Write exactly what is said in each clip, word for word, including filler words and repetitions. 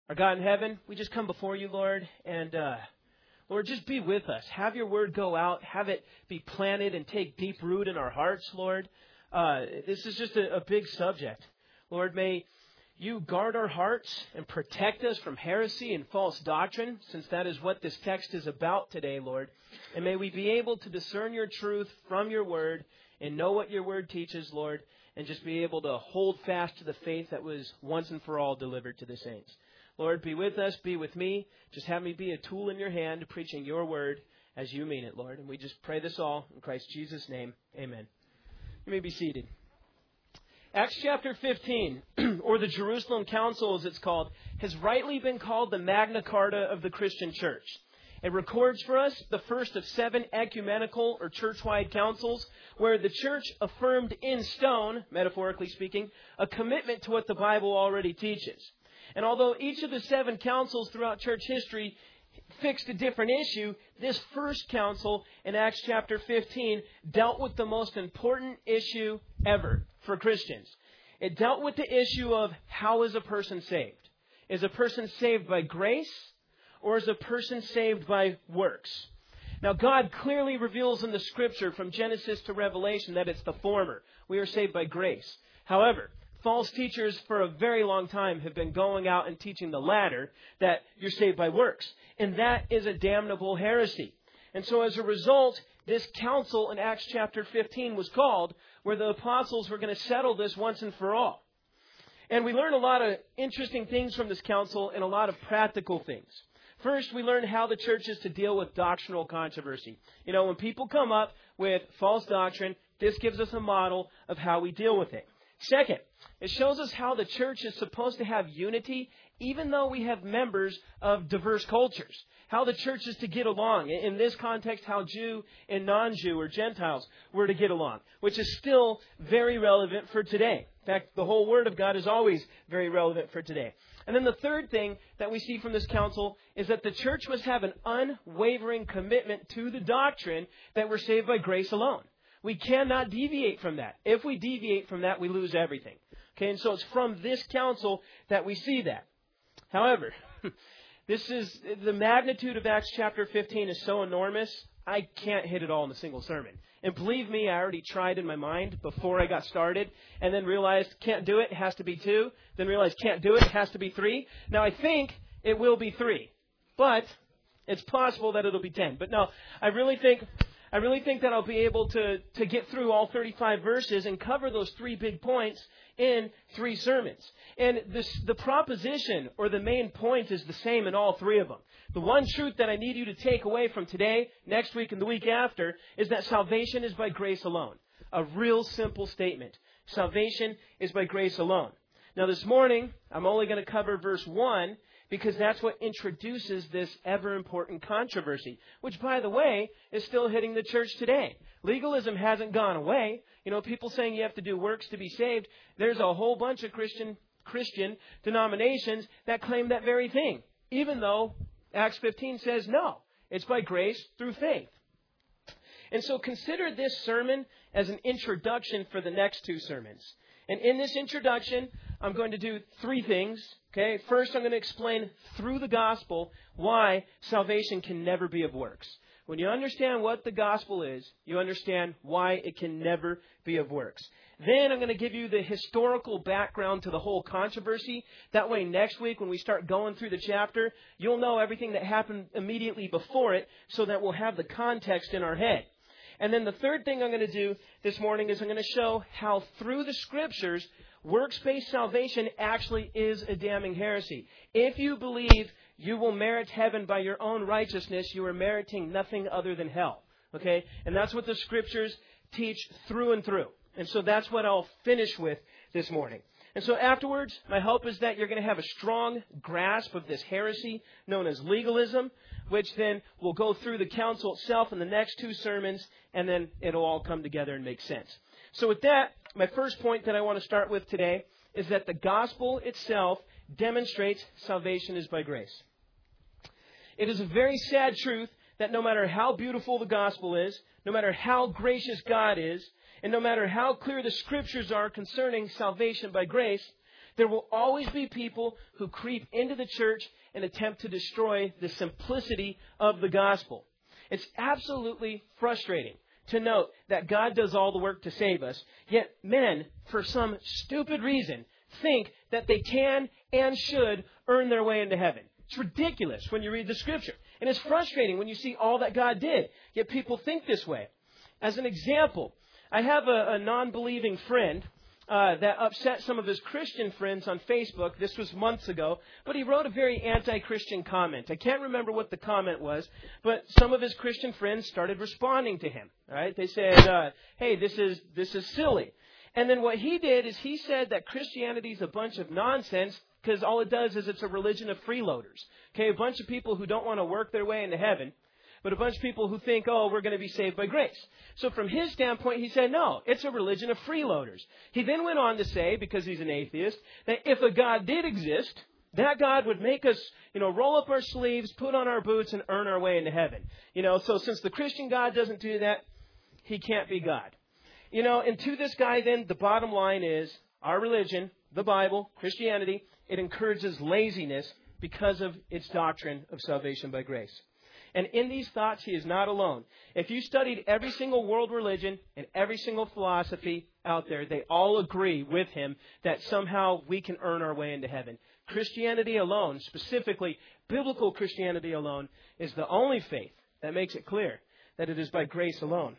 Our God in heaven, we just come before you, Lord, and uh, Lord, just be with us. Have your word go out. Have it be planted and take deep root in our hearts, Lord. Uh, this is just a, a big subject. Lord, may you guard our hearts and protect us from heresy and false doctrine, since that is what this text is about today, Lord. And may we be able to discern your truth from your word and know what your word teaches, Lord, and just be able to hold fast to the faith that was once and for all delivered to the saints. Lord, be with us, be with me. Just have me be a tool in your hand, preaching your word as you mean it, Lord. And we just pray this all in Christ Jesus' name. Amen. You may be seated. Acts chapter fifteen, or the Jerusalem Council as it's called, has rightly been called the Magna Carta of the Christian church. It records for us the first of seven ecumenical or church-wide councils where the church affirmed in stone, metaphorically speaking, a commitment to what the Bible already teaches. And although each of the seven councils throughout church history fixed a different issue, this first council in Acts chapter fifteen dealt with the most important issue ever for Christians. It dealt with the issue of how is a person saved? Is a person saved by grace or is a person saved by works? Now, God clearly reveals in the Scripture from Genesis to Revelation that it's the former. We are saved by grace. However, false teachers for a very long time have been going out and teaching the latter, that you're saved by works. And that is a damnable heresy. And so as a result, this council in Acts chapter fifteen was called, where the apostles were going to settle this once and for all. And we learn a lot of interesting things from this council and a lot of practical things. First, we learn how the church is to deal with doctrinal controversy. You know, when people come up with false doctrine, this gives us a model of how we deal with it. Second, it shows us how the church is supposed to have unity even though we have members of diverse cultures. How the church is to get along. In this context, how Jew and non-Jew or Gentiles were to get along, which is still very relevant for today. In fact, the whole Word of God is always very relevant for today. And then the third thing that we see from this council is that the church must have an unwavering commitment to the doctrine that we're saved by grace alone. We cannot deviate from that. If we deviate from that, we lose everything. Okay, and so it's from this council that we see that. However, this is the magnitude of Acts chapter fifteen is so enormous, I can't hit it all in a single sermon. And believe me, I already tried in my mind before I got started, and then realized can't do it, it has to be two. Then realized can't do it, it has to be three. Now I think it will be three, but it's possible that it'll be ten. But no, I really think I really think that I'll be able to, to get through all thirty-five verses and cover those three big points in three sermons. And this, the proposition or the main point is the same in all three of them. The one truth that I need you to take away from today, next week, and the week after is that salvation is by grace alone. A real simple statement. Salvation is by grace alone. Now this morning, I'm only going to cover verse one, because that's what introduces this ever-important controversy, which, by the way, is still hitting the church today. Legalism hasn't gone away. You know, people saying you have to do works to be saved. There's a whole bunch of Christian Christian denominations that claim that very thing, even though Acts fifteen says no. It's by grace through faith. And so consider this sermon as an introduction for the next two sermons. And in this introduction, I'm going to do three things. Okay, first I'm going to explain through the gospel why salvation can never be of works. When you understand what the gospel is, you understand why it can never be of works. Then I'm going to give you the historical background to the whole controversy. That way next week when we start going through the chapter, you'll know everything that happened immediately before it so that we'll have the context in our head. And then the third thing I'm going to do this morning is I'm going to show how through the Scriptures, works-based salvation actually is a damning heresy. If you believe you will merit heaven by your own righteousness, you are meriting nothing other than hell. Okay? And that's what the Scriptures teach through and through. And so that's what I'll finish with this morning. And so afterwards, my hope is that you're going to have a strong grasp of this heresy known as legalism, which then will go through the council itself in the next two sermons, and then it'll all come together and make sense. So with that, my first point that I want to start with today is that the gospel itself demonstrates salvation is by grace. It is a very sad truth that no matter how beautiful the gospel is, no matter how gracious God is, and no matter how clear the Scriptures are concerning salvation by grace, There will always be people who creep into the church and attempt to destroy the simplicity of the gospel. It's absolutely frustrating to note that God does all the work to save us, yet men, for some stupid reason, think that they can and should earn their way into heaven. It's ridiculous when you read the Scripture. And it's frustrating when you see all that God did, yet people think this way. As an example, I have a, a non-believing friend uh, that upset some of his Christian friends on Facebook. This was months ago, but he wrote a very anti-Christian comment. I can't remember what the comment was, but some of his Christian friends started responding to him. All right, they said, uh, "Hey, this is this is silly." And then what he did is he said that Christianity is a bunch of nonsense because all it does is it's a religion of freeloaders. Okay, a bunch of people who don't want to work their way into heaven, but a bunch of people who think, oh, we're going to be saved by grace. So from his standpoint, he said, no, it's a religion of freeloaders. He then went on to say, because he's an atheist, that if a God did exist, that God would make us, you know, roll up our sleeves, put on our boots, and earn our way into heaven. You know, so since the Christian God doesn't do that, he can't be God. You know, and to this guy then, the bottom line is, our religion, the Bible, Christianity, it encourages laziness because of its doctrine of salvation by grace. And in these thoughts, he is not alone. If you studied every single world religion and every single philosophy out there, they all agree with him that somehow we can earn our way into heaven. Christianity alone, specifically biblical Christianity alone, is the only faith that makes it clear that it is by grace alone.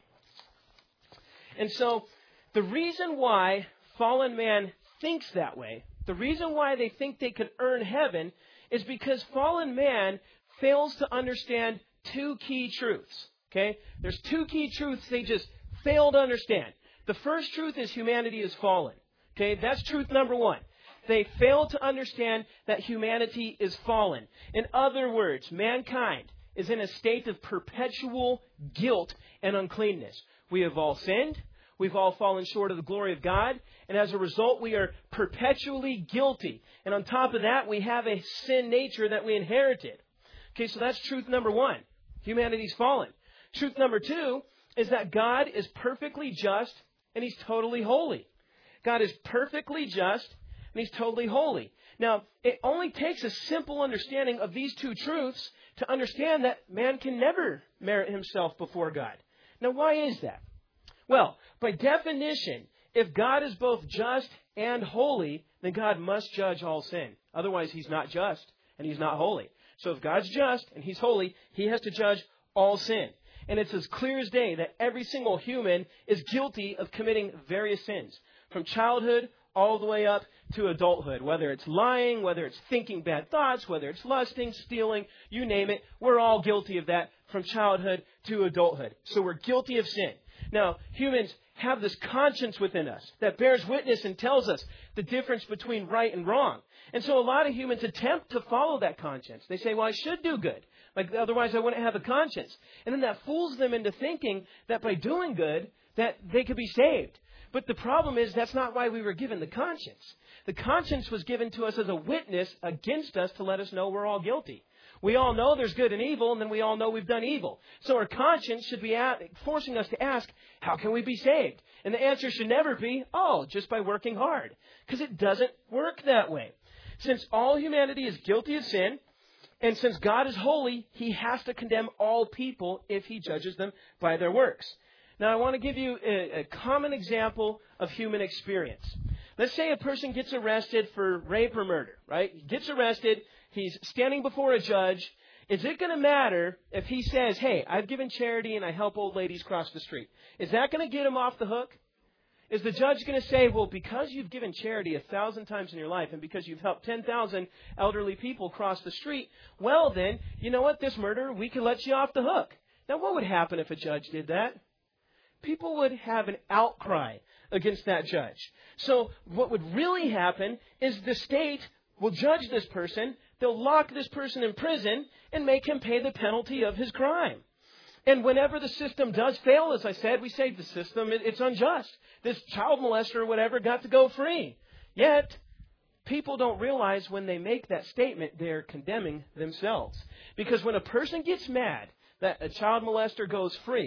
And so the reason why fallen man thinks that way, the reason why they think they could earn heaven, is because fallen man fails to understand two key truths. Okay? There's two key truths they just fail to understand. The first truth is humanity is fallen. Okay? That's truth number one. They fail to understand that humanity is fallen. In other words, mankind is in a state of perpetual guilt and uncleanness. We have all sinned. We've all fallen short of the glory of God. And as a result, we are perpetually guilty. And on top of that, we have a sin nature that we inherited. Okay, so that's truth number one. Humanity's fallen. Truth number two is that God is perfectly just and He's totally holy. God is perfectly just and He's totally holy. Now, it only takes a simple understanding of these two truths to understand that man can never merit himself before God. Now, why is that? Well, by definition, if God is both just and holy, then God must judge all sin. Otherwise, He's not just and He's not holy. So if God's just and He's holy, He has to judge all sin. And it's as clear as day that every single human is guilty of committing various sins, from childhood all the way up to adulthood. Whether it's lying, whether it's thinking bad thoughts, whether it's lusting, stealing, you name it, we're all guilty of that from childhood to adulthood. So we're guilty of sin. Now, humans have this conscience within us that bears witness and tells us the difference between right and wrong. And so a lot of humans attempt to follow that conscience. They say, well, I should do good. Like, otherwise I wouldn't have a conscience. And then that fools them into thinking that by doing good, that they could be saved. But the problem is that's not why we were given the conscience. The conscience was given to us as a witness against us to let us know we're all guilty. We all know there's good and evil, and then we all know we've done evil. So our conscience should be forcing us to ask, how can we be saved? And the answer should never be, oh, just by working hard. Because it doesn't work that way. Since all humanity is guilty of sin, and since God is holy, He has to condemn all people if He judges them by their works. Now, I want to give you a, a common example of human experience. Let's say a person gets arrested for rape or murder, right? He gets arrested. He's standing before a judge. Is it going to matter if he says, hey, I've given charity and I help old ladies cross the street? Is that going to get him off the hook? Is the judge going to say, well, because you've given charity a thousand times in your life and because you've helped ten thousand elderly people cross the street, well then, you know what, this murderer, we can let you off the hook. Now, what would happen if a judge did that? People would have an outcry against that judge. So what would really happen is the state will judge this person. They'll lock this person in prison and make him pay the penalty of his crime. And whenever the system does fail, as I said, we say the system, it's unjust. This child molester or whatever got to go free. Yet, people don't realize when they make that statement, they're condemning themselves. Because when a person gets mad that a child molester goes free,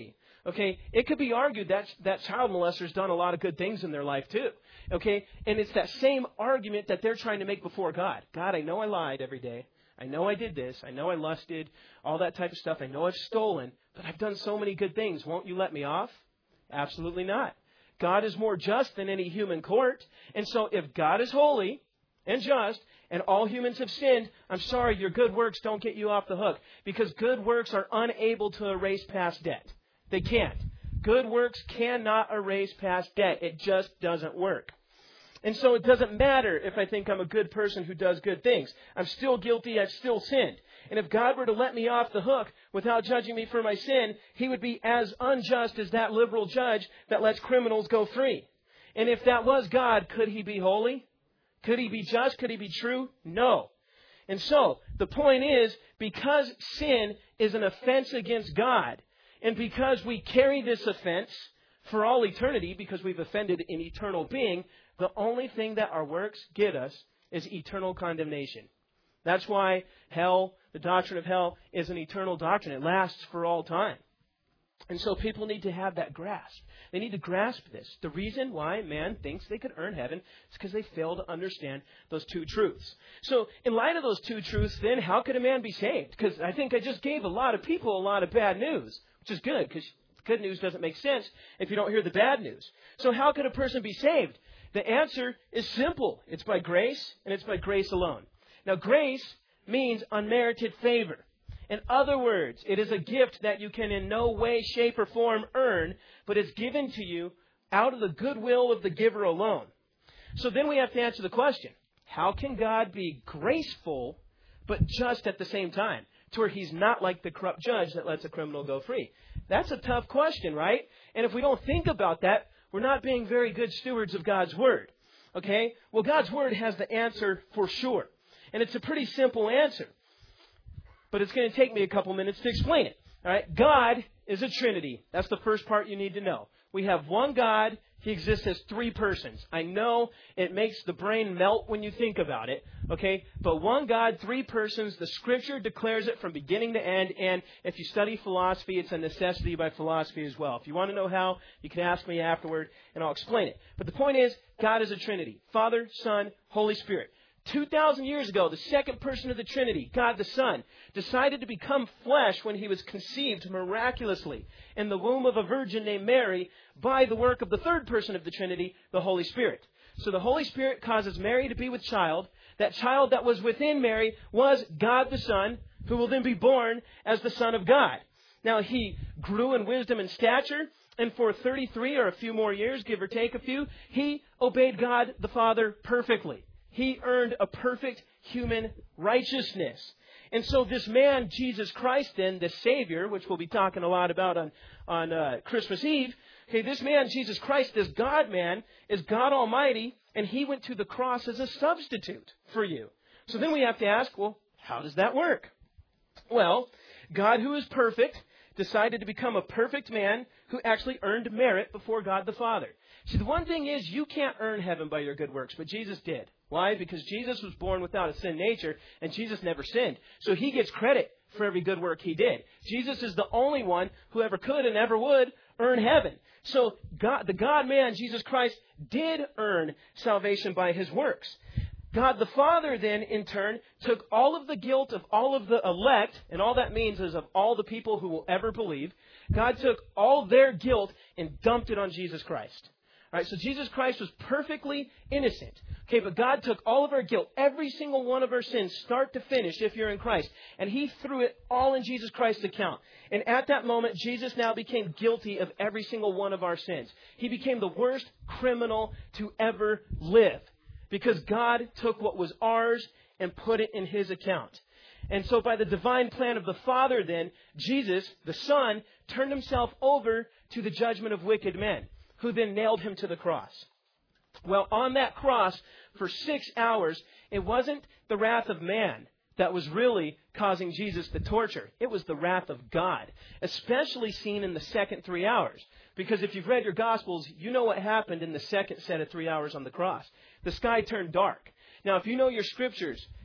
Okay, it could be argued that that child molester's done a lot of good things in their life too. Okay, and it's that same argument that they're trying to make before God. God, I know I lied every day. I know I did this. I know I lusted, all that type of stuff. I know I've stolen, but I've done so many good things. Won't you let me off? Absolutely not. God is more just than any human court. And so if God is holy and just and all humans have sinned, I'm sorry, your good works don't get you off the hook, because good works are unable to erase past debt. They can't. Good works cannot erase past debt. It just doesn't work. And so it doesn't matter if I think I'm a good person who does good things. I'm still guilty. I've still sinned. And if God were to let me off the hook without judging me for my sin, He would be as unjust as that liberal judge that lets criminals go free. And if that was God, could He be holy? Could He be just? Could He be true? No. And so the point is, because sin is an offense against God, and because we carry this offense for all eternity, because we've offended an eternal being, the only thing that our works get us is eternal condemnation. That's why hell, the doctrine of hell, is an eternal doctrine. It lasts for all time. And so people need to have that grasp. They need to grasp this. The reason why man thinks they could earn heaven is because they fail to understand those two truths. So in light of those two truths, then how could a man be saved? Because I think I just gave a lot of people a lot of bad news, which is good, because good news doesn't make sense if you don't hear the bad news. So how could a person be saved? The answer is simple. It's by grace, and it's by grace alone. Now, grace means unmerited favor. In other words, it is a gift that you can in no way, shape, or form earn, but it's given to you out of the goodwill of the giver alone. So then we have to answer the question, how can God be graceful, but just at the same time, to where He's not like the corrupt judge that lets a criminal go free? That's a tough question, right? And if we don't think about that, we're not being very good stewards of God's Word. Okay? Well, God's Word has the answer for sure. And it's a pretty simple answer. But it's going to take me a couple minutes to explain it. All right? God is a Trinity. That's the first part you need to know. We have one God. He exists as three persons. I know it makes the brain melt when you think about it, okay? But one God, three persons. The Scripture declares it from beginning to end. And if you study philosophy, it's a necessity by philosophy as well. If you want to know how, you can ask me afterward, and I'll explain it. But the point is, God is a Trinity. Father, Son, Holy Spirit. two thousand years ago, the second person of the Trinity, God the Son, decided to become flesh when He was conceived miraculously in the womb of a virgin named Mary by the work of the third person of the Trinity, the Holy Spirit. So the Holy Spirit causes Mary to be with child. That child that was within Mary was God the Son, who will then be born as the Son of God. Now, He grew in wisdom and stature, and for thirty-three or a few more years, give or take a few, He obeyed God the Father perfectly. He earned a perfect human righteousness. And so this man, Jesus Christ, then, the Savior, which we'll be talking a lot about on, on uh, Christmas Eve, okay, this man, Jesus Christ, this God-man, is God Almighty, and He went to the cross as a substitute for you. So then we have to ask, well, how does that work? Well, God, who is perfect, decided to become a perfect man who actually earned merit before God the Father. See, the one thing is, you can't earn heaven by your good works, but Jesus did. Why? Because Jesus was born without a sin nature, and Jesus never sinned. So He gets credit for every good work He did. Jesus is the only one who ever could and ever would earn heaven. So God, the God-man, Jesus Christ, did earn salvation by His works. God the Father then, in turn, took all of the guilt of all of the elect, and all that means is of all the people who will ever believe. God took all their guilt and dumped it on Jesus Christ. All right, so Jesus Christ was perfectly innocent. Okay, but God took all of our guilt, every single one of our sins, start to finish, if you're in Christ, and He threw it all in Jesus Christ's account. And at that moment, Jesus now became guilty of every single one of our sins. He became the worst criminal to ever live, because God took what was ours and put it in His account. And so by the divine plan of the Father then, Jesus, the Son, turned Himself over to the judgment of wicked men, who then nailed Him to the cross. Well, on that cross, for six hours, it wasn't the wrath of man that was really causing Jesus the torture. It was the wrath of God, especially seen in the second three hours. Because if you've read your Gospels, you know what happened in the second set of three hours on the cross. The sky turned dark. Now, if you know your Scriptures,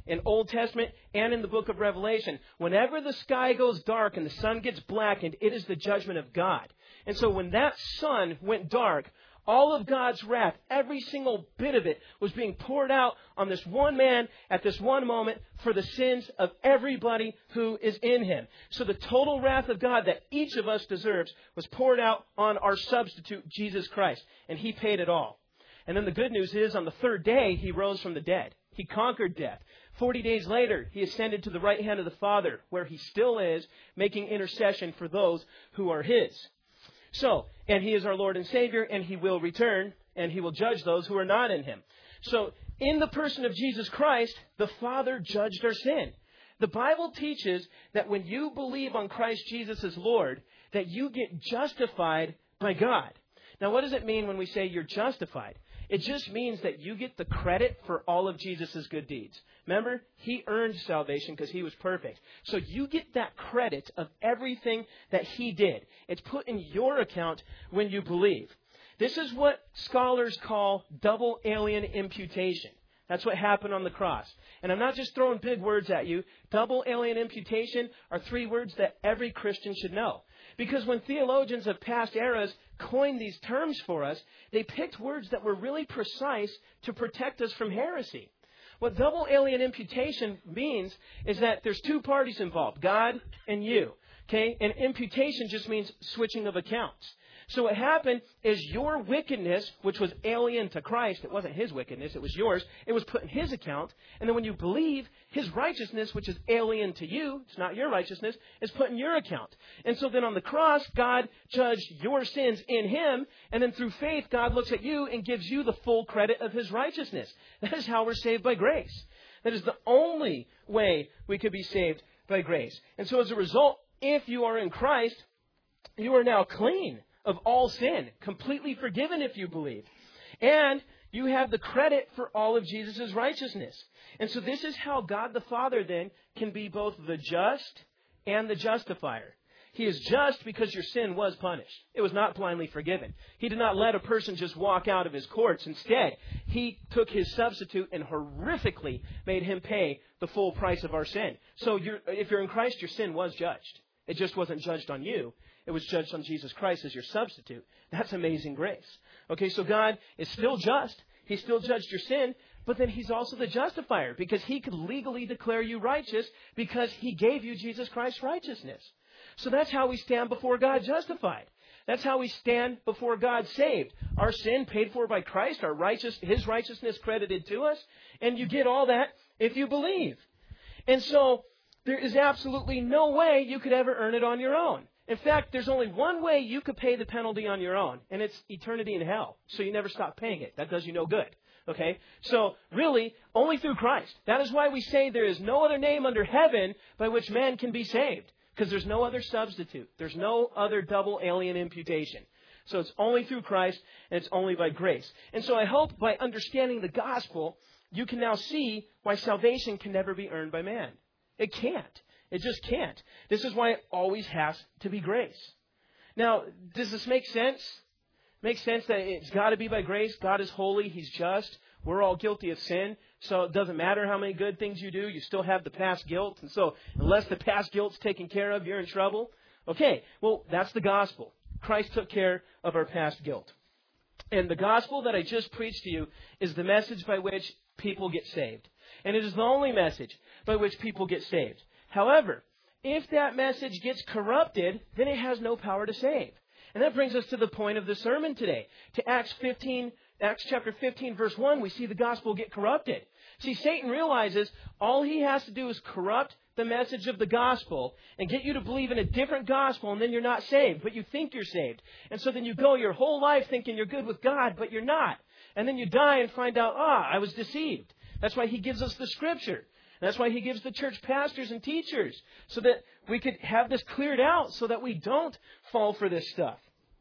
in Old Testament and in the book of Revelation. Whenever the sky goes dark and the sun gets blackened, it is the judgment of God. And so when that sun went dark, all of God's wrath, every single bit of it, was being poured out on this one man at this one moment for the sins of everybody who is in him. So the total wrath of God that each of us deserves was poured out on our substitute, Jesus Christ. And he paid it all. And then the good news is, on the third day, he rose from the dead. He conquered death. Forty days later, he ascended to the right hand of the Father, where he still is, making intercession for those who are his. So, and he is our Lord and Savior, and he will return, and he will judge those who are not in him. So, in the person of Jesus Christ, the Father judged our sin. The Bible teaches that when you believe on Christ Jesus as Lord, that you get justified by God. Now, what does it mean when we say you're justified? It just means that you get the credit for all of Jesus' good deeds. Remember, he earned salvation because he was perfect. So you get that credit of everything that he did. It's put in your account when you believe. This is what scholars call double alien imputation. That's what happened on the cross. And I'm not just throwing big words at you. Double alien imputation are three words that every Christian should know. Because when theologians of past eras coined these terms for us, they picked words that were really precise to protect us from heresy. What double alien imputation means is that there's two parties involved, God and you. Okay? And imputation just means switching of accounts. So what happened is your wickedness, which was alien to Christ, it wasn't his wickedness, it was yours, it was put in his account. And then when you believe, his righteousness, which is alien to you, it's not your righteousness, is put in your account. And so then on the cross, God judged your sins in him. And then through faith, God looks at you and gives you the full credit of his righteousness. That is how we're saved by grace. That is the only way we could be saved by grace. And so as a result, if you are in Christ, you are now clean of all sin, completely forgiven if you believe. And you have the credit for all of Jesus' righteousness. And so this is how God the Father then can be both the just and the justifier. He is just because your sin was punished. It was not blindly forgiven. He did not let a person just walk out of his courts. Instead, he took his substitute and horrifically made him pay the full price of our sin. So you're, if you're in Christ, your sin was judged. It just wasn't judged on you. It was judged on Jesus Christ as your substitute. That's amazing grace. Okay, so God is still just. He still judged your sin, but then he's also the justifier because he could legally declare you righteous because he gave you Jesus Christ's righteousness. So that's how we stand before God justified. That's how we stand before God saved. Our sin paid for by Christ, our righteous, his righteousness credited to us, and you get all that if you believe. And so there is absolutely no way you could ever earn it on your own. In fact, there's only one way you could pay the penalty on your own, and it's eternity in hell. So you never stop paying it. That does you no good. Okay? So really, only through Christ. That is why we say there is no other name under heaven by which man can be saved. Because there's no other substitute. There's no other double alien imputation. So it's only through Christ, and it's only by grace. And so I hope by understanding the gospel, you can now see why salvation can never be earned by man. It can't. It just can't. This is why it always has to be grace. Now, does this make sense? Makes sense that it's got to be by grace. God is holy. He's just. We're all guilty of sin. So it doesn't matter how many good things you do. You still have the past guilt. And so unless the past guilt's taken care of, you're in trouble. Okay, well, that's the gospel. Christ took care of our past guilt. And the gospel that I just preached to you is the message by which people get saved. And it is the only message by which people get saved. However, if that message gets corrupted, then it has no power to save. And that brings us to the point of the sermon today. To Acts fifteen, Acts chapter fifteen, verse one, we see the gospel get corrupted. See, Satan realizes all he has to do is corrupt the message of the gospel and get you to believe in a different gospel, and then you're not saved, but you think you're saved. And so then you go your whole life thinking you're good with God, but you're not. And then you die and find out, ah, I was deceived. That's why he gives us the scripture. That's why he gives the church pastors and teachers, so that we could have this cleared out so that we don't fall for this stuff.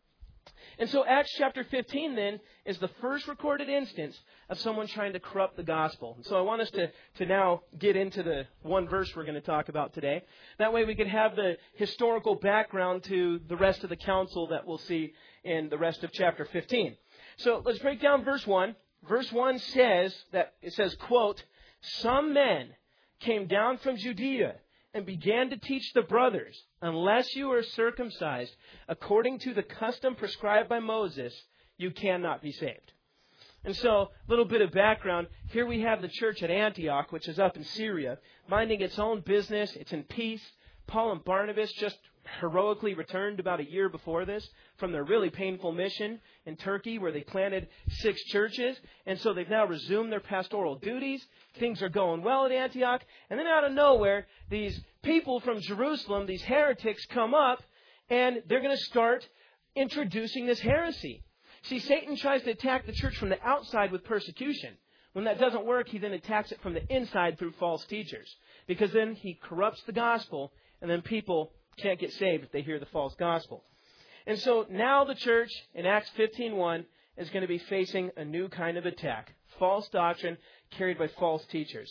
And so Acts chapter fifteen then is the first recorded instance of someone trying to corrupt the gospel. And so I want us to, to now get into the one verse we're going to talk about today. That way we can have the historical background to the rest of the counsel that we'll see in the rest of chapter fifteen. So let's break down verse one. Verse one says that it says, quote, "Some men came down from Judea and began to teach the brothers, unless you are circumcised according to the custom prescribed by Moses, you cannot be saved. And so, a little bit of background. Here we have the church at Antioch, which is up in Syria, minding its own business. It's in peace. Paul and Barnabas just heroically returned about a year before this from their really painful mission in Turkey, where they planted six churches. And so they've now resumed their pastoral duties. Things are going well at Antioch. And then out of nowhere, these people from Jerusalem, these heretics, come up, and they're going to start introducing this heresy. See, Satan tries to attack the church from the outside with persecution. When that doesn't work, he then attacks it from the inside through false teachers. Because then he corrupts the gospel, and then people can't get saved if they hear the false gospel. And so now the church in Acts fifteen one is going to be facing a new kind of attack. False doctrine carried by false teachers.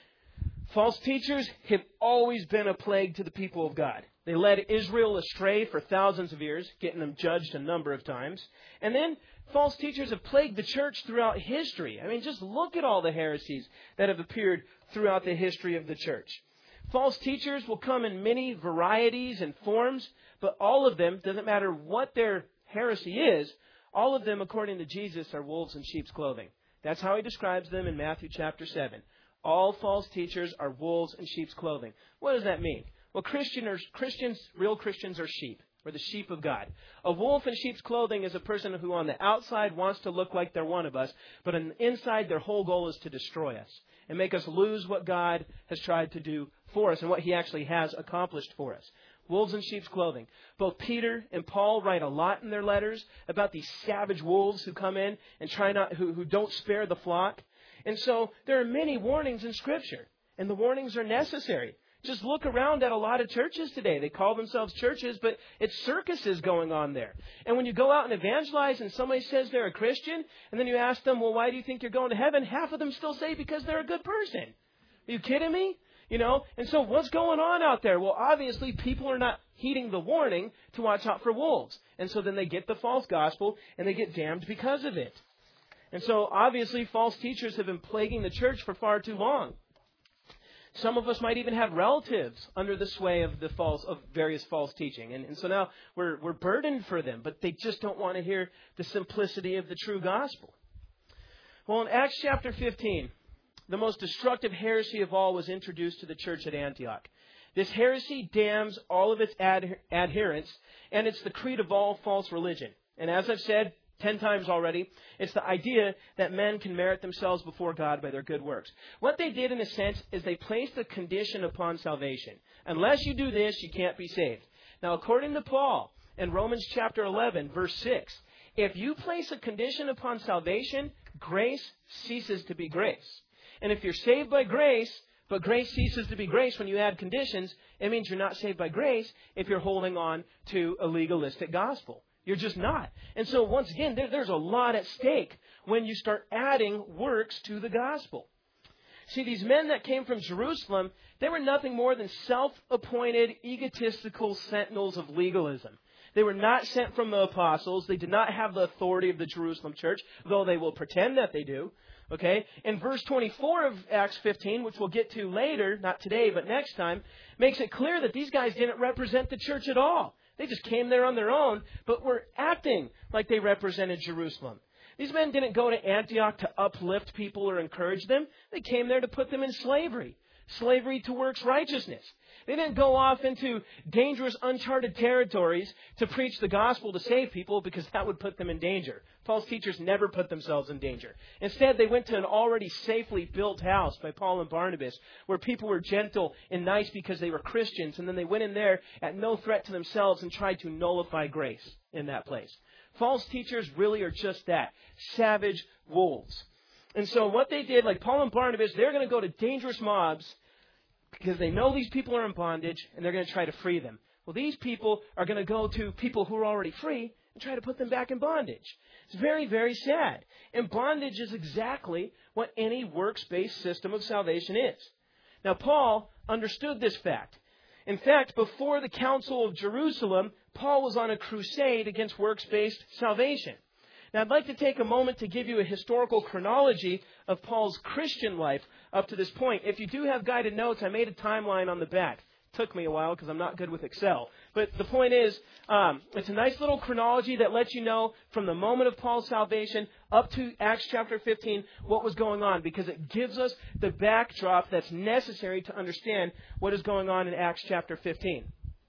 False teachers have always been a plague to the people of God. They led Israel astray for thousands of years, getting them judged a number of times. And then false teachers have plagued the church throughout history. I mean, just look at all the heresies that have appeared throughout the history of the church. False teachers will come in many varieties and forms, but all of them, doesn't matter what their heresy is, all of them, according to Jesus, are wolves in sheep's clothing. That's how he describes them in Matthew chapter seven. All false teachers are wolves in sheep's clothing. What does that mean? Well, Christians, Christians, real Christians are sheep, or the sheep of God. A wolf in sheep's clothing is a person who on the outside wants to look like they're one of us, but on the inside their whole goal is to destroy us and make us lose what God has tried to do for us and what he actually has accomplished for us. Wolves in sheep's clothing. Both Peter and Paul write a lot in their letters about these savage wolves who come in and try not, who, who don't spare the flock. And so there are many warnings in Scripture, and the warnings are necessary. Just look around at a lot of churches today. They call themselves churches, but it's circuses going on there. And when you go out and evangelize and somebody says they're a Christian, and then you ask them, well, why do you think you're going to heaven? Half of them still say because they're a good person. Are you kidding me? You know, and so what's going on out there? Well, obviously people are not heeding the warning to watch out for wolves. And so then they get the false gospel and they get damned because of it. And so obviously false teachers have been plaguing the church for far too long. Some of us might even have relatives under the sway of the false, of various false teaching. And, and so now we're, we're burdened for them, but they just don't want to hear the simplicity of the true gospel. Well, in Acts chapter fifteen, the most destructive heresy of all was introduced to the church at Antioch. This heresy damns all of its ad- adherents, and it's the creed of all false religion. And as I've said ten times already, it's the idea that men can merit themselves before God by their good works. What they did, in a sense, is they placed a condition upon salvation. Unless you do this, you can't be saved. Now, according to Paul, in Romans chapter eleven, verse six, if you place a condition upon salvation, grace ceases to be grace. And if you're saved by grace, but grace ceases to be grace when you add conditions, it means you're not saved by grace if you're holding on to a legalistic gospel. You're just not. And so once again, there, there's a lot at stake when you start adding works to the gospel. See, these men that came from Jerusalem, they were nothing more than self-appointed, egotistical sentinels of legalism. They were not sent from the apostles. They did not have the authority of the Jerusalem church, though they will pretend that they do. Okay? In verse twenty-four of Acts fifteen, which we'll get to later, not today, but next time, makes it clear that these guys didn't represent the church at all. They just came there on their own, but were acting like they represented Jerusalem. These men didn't go to Antioch to uplift people or encourage them. They came there to put them in slavery. Slavery to works righteousness. They didn't go off into dangerous, uncharted territories to preach the gospel to save people because that would put them in danger. False teachers never put themselves in danger. Instead, they went to an already safely built house by Paul and Barnabas where people were gentle and nice because they were Christians. And then they went in there at no threat to themselves and tried to nullify grace in that place. False teachers really are just that, savage wolves. And so what they did, like Paul and Barnabas, they're going to go to dangerous mobs because they know these people are in bondage and they're going to try to free them. Well, these people are going to go to people who are already free and try to put them back in bondage. It's very, very sad. And bondage is exactly what any works-based system of salvation is. Now, Paul understood this fact. In fact, before the Council of Jerusalem, Paul was on a crusade against works-based salvation. Now, I'd like to take a moment to give you a historical chronology of Paul's Christian life up to this point. If you do have guided notes, I made a timeline on the back. Took me a while because I'm not good with Excel. But the point is, um, it's a nice little chronology that lets you know from the moment of Paul's salvation up to Acts chapter fifteen what was going on, because it gives us the backdrop that's necessary to understand what is going on in Acts chapter fifteen.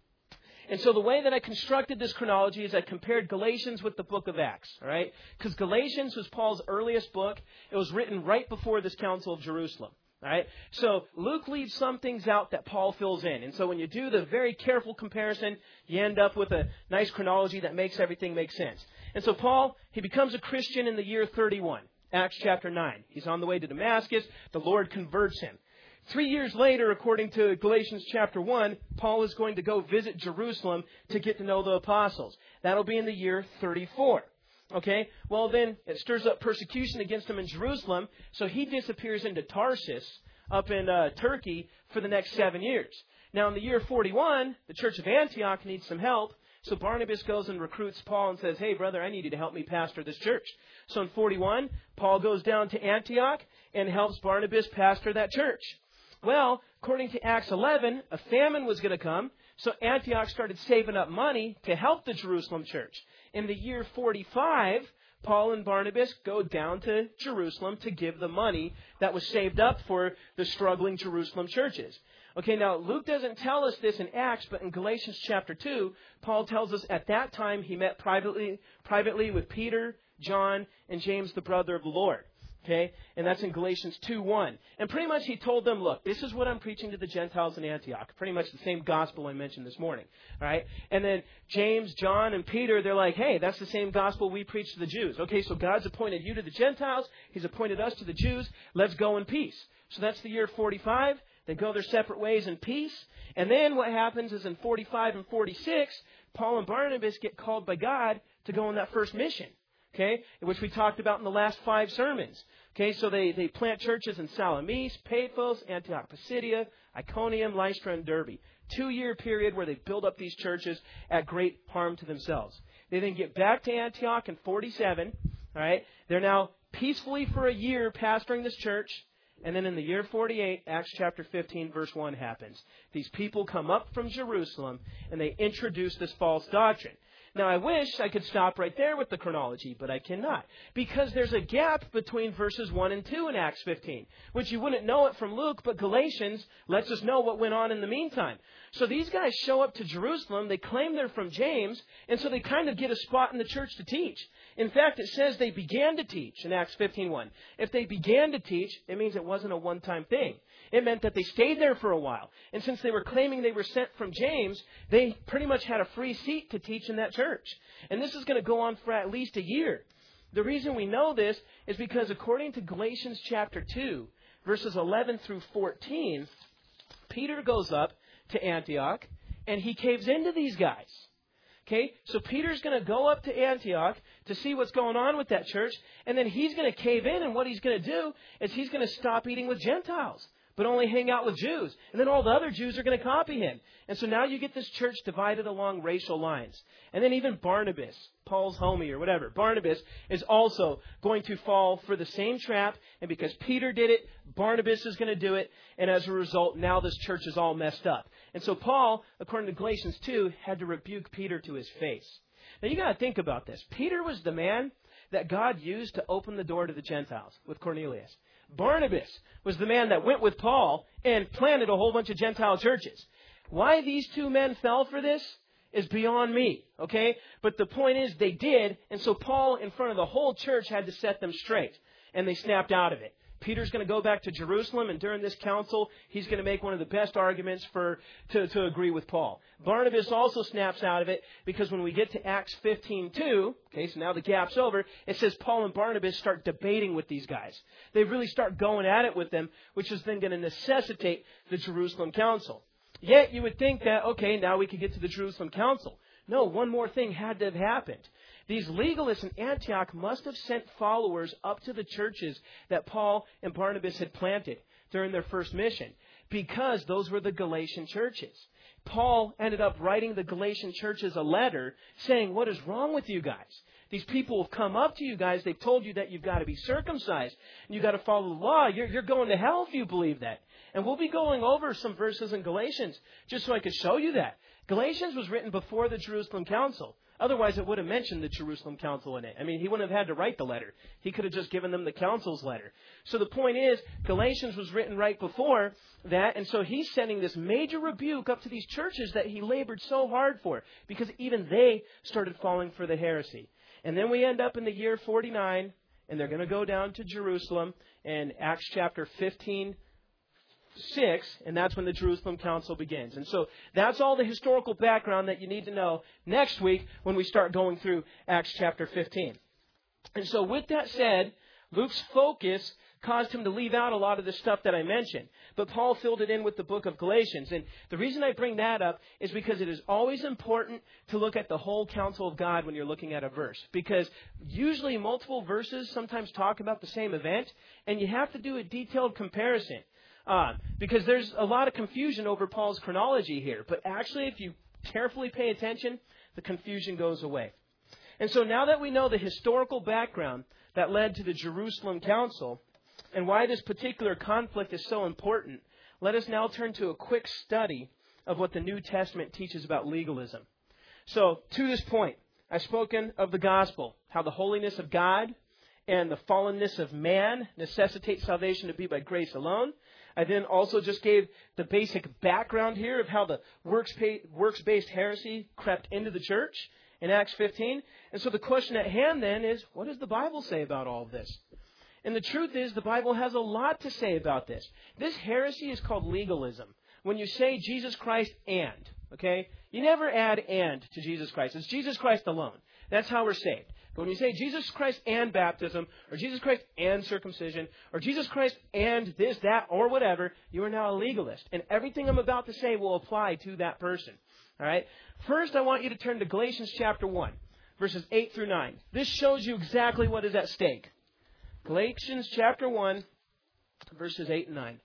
And so the way that I constructed this chronology is I compared Galatians with the book of Acts, all right? Because Galatians was Paul's earliest book. It was written right before this Council of Jerusalem. All right. So Luke leaves some things out that Paul fills in. And so when you do the very careful comparison, you end up with a nice chronology that makes everything make sense. And so Paul, he becomes a Christian in the year thirty-one, Acts chapter nine. He's on the way to Damascus. The Lord converts him. Three years later, according to Galatians chapter one, Paul is going to go visit Jerusalem to get to know the apostles. That'll be in the year thirty-four. Okay, well then it stirs up persecution against him in Jerusalem, so he disappears into Tarsus up in uh, Turkey for the next seven years. Now in the year forty-one, the church of Antioch needs some help, so Barnabas goes and recruits Paul and says, hey brother, I need you to help me pastor this church. So in forty-one, Paul goes down to Antioch and helps Barnabas pastor that church. Well, according to Acts eleven, a famine was going to come, so Antioch started saving up money to help the Jerusalem church. In the year forty-five, Paul and Barnabas go down to Jerusalem to give the money that was saved up for the struggling Jerusalem churches. Okay, now Luke doesn't tell us this in Acts, but in Galatians chapter two, Paul tells us at that time he met privately, privately with Peter, John, and James, the brother of the Lord. Okay, and that's in Galatians two one. And pretty much he told them, look, this is what I'm preaching to the Gentiles in Antioch. Pretty much the same gospel I mentioned this morning. All right, and then James, John, and Peter, they're like, hey, that's the same gospel we preach to the Jews. Okay, so God's appointed you to the Gentiles. He's appointed us to the Jews. Let's go in peace. So that's the year forty-five. They go their separate ways in peace. And then what happens is in forty-five and forty-six, Paul and Barnabas get called by God to go on that first mission. Okay, which we talked about in the last five sermons. Okay, so they, they plant churches in Salamis, Paphos, Antioch Pisidia, Iconium, Lystra, and Derbe. Two-year period where they build up these churches at great harm to themselves. They then get back to Antioch in forty-seven. All right, they're now peacefully for a year pastoring this church. And then in the year forty-eight, Acts chapter fifteen, verse one happens. These people come up from Jerusalem and they introduce this false doctrine. Now, I wish I could stop right there with the chronology, but I cannot. Because there's a gap between verses one and two in Acts fifteen, which you wouldn't know it from Luke, but Galatians lets us know what went on in the meantime. So these guys show up to Jerusalem, they claim they're from James, and so they kind of get a spot in the church to teach. In fact, it says they began to teach in Acts fifteen one. If they began to teach, it means it wasn't a one-time thing. It meant that they stayed there for a while. And since they were claiming they were sent from James, they pretty much had a free seat to teach in that church. And this is going to go on for at least a year. The reason we know this is because according to Galatians chapter two, verses eleven through fourteen, Peter goes up to Antioch and he caves into these guys. Okay, so Peter's going to go up to Antioch to see what's going on with that church, and then he's going to cave in, and what he's going to do is he's going to stop eating with Gentiles, but only hang out with Jews. And then all the other Jews are going to copy him. And so now you get this church divided along racial lines. And then even Barnabas, Paul's homie or whatever, Barnabas is also going to fall for the same trap. And because Peter did it, Barnabas is going to do it. And as a result, now this church is all messed up. And so Paul, according to Galatians two, had to rebuke Peter to his face. Now you got to think about this. Peter was the man that God used to open the door to the Gentiles with Cornelius. Barnabas was the man that went with Paul and planted a whole bunch of Gentile churches. Why these two men fell for this is beyond me, okay? But the point is they did, and so Paul, in front of the whole church, had to set them straight, and they snapped out of it. Peter's going to go back to Jerusalem, and during this council, he's going to make one of the best arguments for to, to agree with Paul. Barnabas also snaps out of it, because when we get to Acts fifteen two, okay, so now the gap's over, it says Paul and Barnabas start debating with these guys. They really start going at it with them, which is then going to necessitate the Jerusalem council. Yet you would think that, okay, now we can get to the Jerusalem council. No, one more thing had to have happened. These legalists in Antioch must have sent followers up to the churches that Paul and Barnabas had planted during their first mission, because those were the Galatian churches. Paul ended up writing the Galatian churches a letter saying, what is wrong with you guys? these people have come up to you guys. They've told you that you've got to be circumcised and you've got to follow the law. You're, you're going to hell if you believe that. And we'll be going over some verses in Galatians just so I could show you that. Galatians was written before the Jerusalem Council. Otherwise, it would have mentioned the Jerusalem Council in it. I mean, he wouldn't have had to write the letter. He could have just given them the council's letter. So the point is, Galatians was written right before that. And so he's sending this major rebuke up to these churches that he labored so hard for, because even they started falling for the heresy. And then we end up in the year forty-nine, and they're going to go down to Jerusalem in Acts chapter fifteen. Six, and that's when the Jerusalem Council begins. And so that's all the historical background that you need to know next week when we start going through Acts chapter fifteen. And so with that said, Luke's focus caused him to leave out a lot of the stuff that I mentioned. But Paul filled it in with the book of Galatians. And the reason I bring that up is because it is always important to look at the whole counsel of God when you're looking at a verse. Because usually multiple verses sometimes talk about the same event, and you have to do a detailed comparison. Uh, because there's a lot of confusion over Paul's chronology here. But actually, if you carefully pay attention, the confusion goes away. And so now that we know the historical background that led to the Jerusalem Council and why this particular conflict is so important, let us now turn to a quick study of what the New Testament teaches about legalism. So, to this point, I've spoken of the gospel, how the holiness of God and the fallenness of man necessitate salvation to be by grace alone. I then also just gave the basic background here of how the works-based heresy crept into the church in Acts fifteen. And so the question at hand then is, what does the Bible say about all of this? And the truth is, the Bible has a lot to say about this. This heresy is called legalism. When you say Jesus Christ and, okay, you never add and to Jesus Christ. It's Jesus Christ alone. That's how we're saved. But when you say Jesus Christ and baptism, or Jesus Christ and circumcision, or Jesus Christ and this, that, or whatever, you are now a legalist. And everything I'm about to say will apply to that person. All right? First, I want you to turn to Galatians chapter one, verses eight through nine. This shows you exactly what is at stake. Galatians chapter one, verses eight and nine.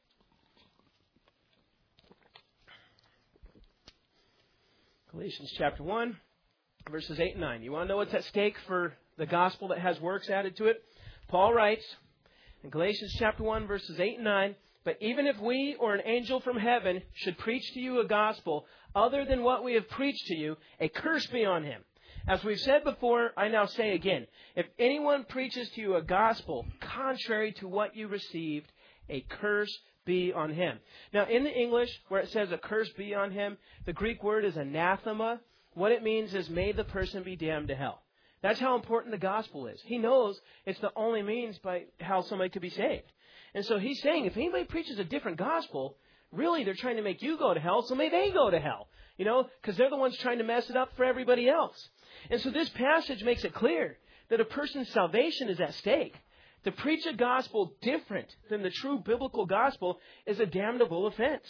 Galatians chapter one, verses eight and nine. You want to know what's at stake for the gospel that has works added to it? Paul writes in Galatians chapter one, verses eight and nine, "But even if we or an angel from heaven should preach to you a gospel other than what we have preached to you, a curse be on him. As we've said before, I now say again, if anyone preaches to you a gospel contrary to what you received, a curse be on him." Now, in the English, where it says a curse be on him, the Greek word is anathema. What it means is, may the person be damned to hell. That's how important the gospel is. He knows it's the only means by how somebody could be saved. And so he's saying, if anybody preaches a different gospel, really they're trying to make you go to hell, so may they go to hell. You know, because they're the ones trying to mess it up for everybody else. And so this passage makes it clear that a person's salvation is at stake. To preach a gospel different than the true biblical gospel is a damnable offense.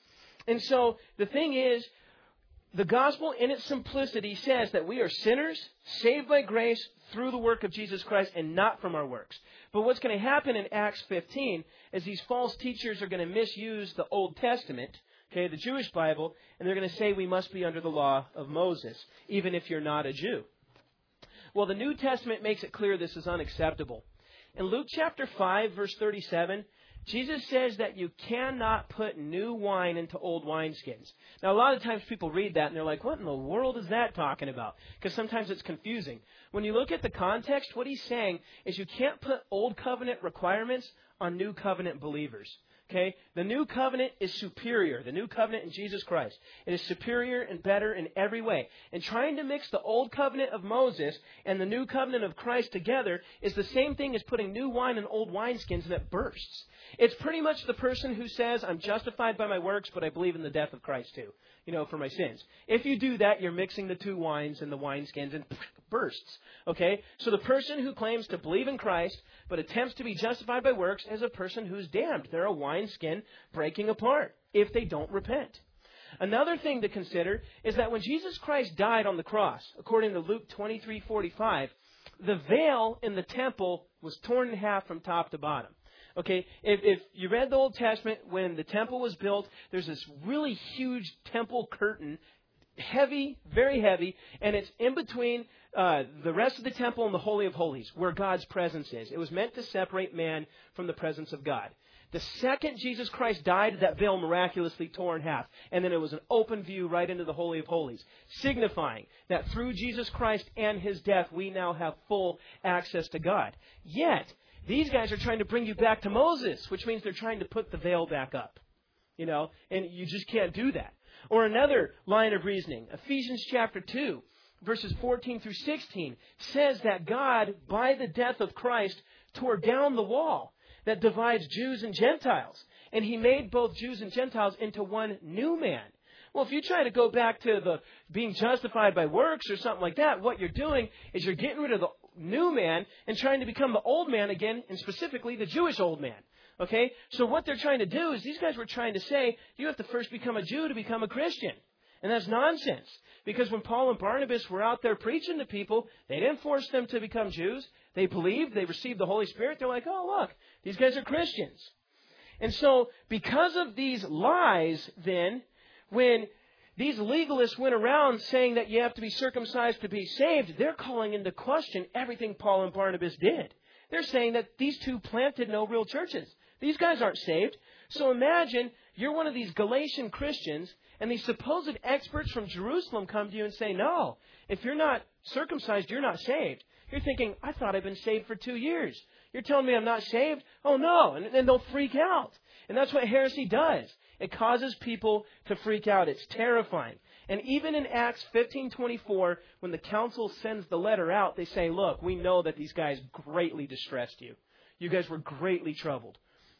And so the thing is, the gospel in its simplicity says that we are sinners, saved by grace through the work of Jesus Christ and not from our works. But what's going to happen in Acts fifteen is these false teachers are going to misuse the Old Testament, okay, the Jewish Bible, and they're going to say we must be under the law of Moses, even if you're not a Jew. Well, the New Testament makes it clear this is unacceptable. In Luke chapter five, verse thirty-seven, Jesus says that you cannot put new wine into old wineskins. Now, a lot of times people read that and they're like, what in the world is that talking about? Because sometimes it's confusing. When you look at the context, what he's saying is you can't put old covenant requirements on new covenant believers. Okay? The new covenant is superior. The new covenant in Jesus Christ. It is superior and better in every way. And trying to mix the old covenant of Moses and the new covenant of Christ together is the same thing as putting new wine in old wineskins and it bursts. It's pretty much the person who says, I'm justified by my works, but I believe in the death of Christ too, you know, for my sins. If you do that, you're mixing the two wines in the wineskins and bursts. Okay? So the person who claims to believe in Christ, but attempts to be justified by works is a person who's damned. They're a wineskin breaking apart if they don't repent. Another thing to consider is that when Jesus Christ died on the cross, according to Luke twenty-three forty-five, the veil in the temple was torn in half from top to bottom. Okay, if, if you read the Old Testament, when the temple was built, there's this really huge temple curtain heavy, very heavy, and it's in between uh, the rest of the temple and the Holy of Holies, where God's presence is. It was meant to separate man from the presence of God. The second Jesus Christ died, that veil miraculously tore in half. And then it was an open view right into the Holy of Holies, signifying that through Jesus Christ and His death, we now have full access to God. Yet, these guys are trying to bring you back to Moses, which means they're trying to put the veil back up. You know, and you just can't do that. Or another line of reasoning, Ephesians chapter two, verses fourteen through sixteen, says that God, by the death of Christ, tore down the wall that divides Jews and Gentiles. And He made both Jews and Gentiles into one new man. Well, if you try to go back to the being justified by works or something like that, what you're doing is you're getting rid of the new man and trying to become the old man again, and specifically the Jewish old man. Okay? So what they're trying to do is these guys were trying to say, you have to first become a Jew to become a Christian. And that's nonsense. Because when Paul and Barnabas were out there preaching to people, they didn't force them to become Jews. They believed, they received the Holy Spirit. They're like, oh, look, these guys are Christians. And so, because of these lies, then, when these legalists went around saying that you have to be circumcised to be saved, they're calling into question everything Paul and Barnabas did. They're saying that these two planted no real churches. These guys aren't saved. So imagine you're one of these Galatian Christians, and these supposed experts from Jerusalem come to you and say, no, if you're not circumcised, you're not saved. You're thinking, I thought I've been saved for two years. You're telling me I'm not saved? Oh, no. And then they'll freak out. And that's what heresy does. It causes people to freak out. It's terrifying. And even in Acts fifteen twenty-four, when the council sends the letter out, they say, look, we know that these guys greatly distressed you. You guys were greatly troubled.